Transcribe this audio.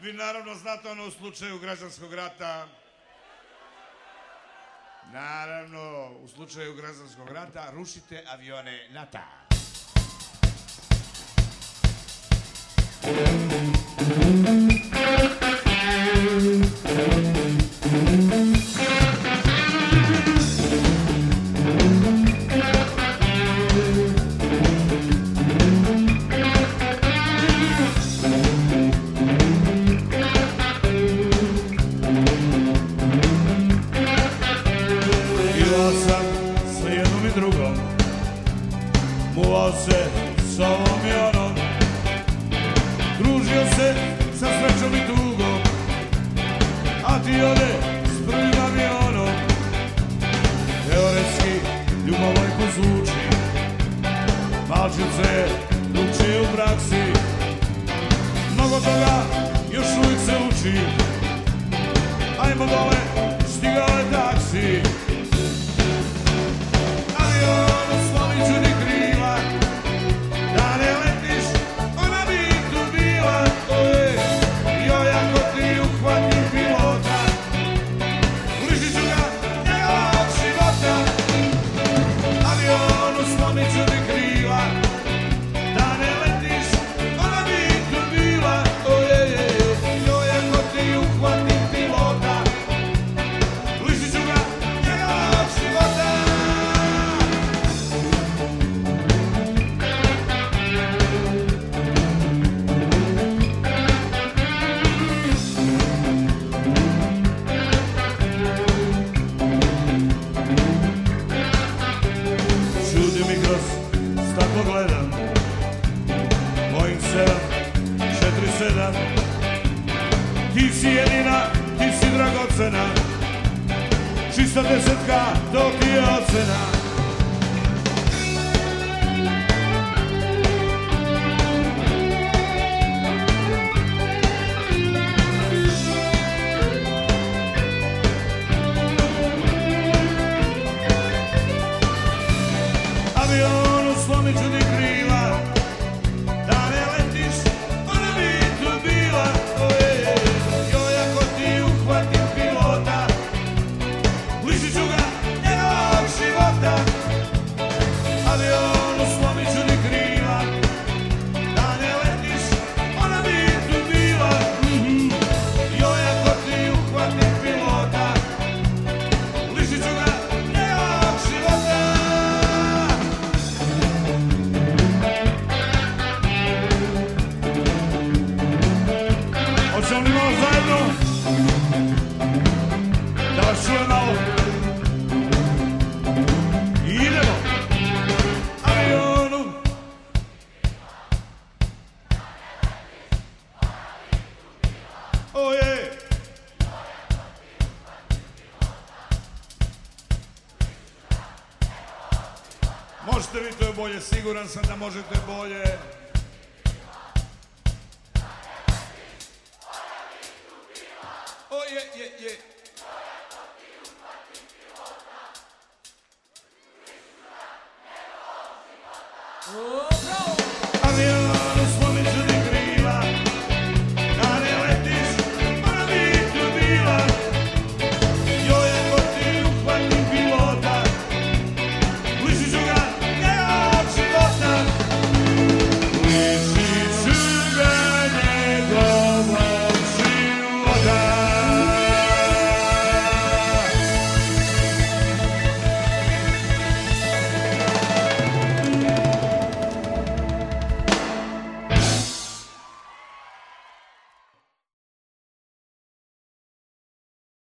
vi naravno znate ono u slučaju građanskog rata. Naravno, u slučaju građanskog rata rušite avione NATO. Muvao se s ovom i onom, družio se sa srećom i tugom, a ti ode s prvim avionom. Teoretski ljubavojko zvuči, malčice drugčije u praksi, mnogo toga još uvijek se uči. Ajmo dole, stigao je taksi. Gledam Boeing 747, ti si jedina, ti si dragocena, čista desetka, to ti je ocena. Slomit ću ti krila, da ne letiš, ona bi tu bila. Joj, ako ti uhvatim pilota, lišit ću ga njegovog života. Avionu slomit ću ti krila, da ne letiš, ona bi tu bila. Joj, ako ti uhvatim pilota, lišit ću ga njegovog života. Hoćemo li malo zajedno da vas čuje malo? Idemo! Avionu! Oje! Možete vi, to je bolje, siguran sam da možete bolje. Oh, yeah, yeah, yeah.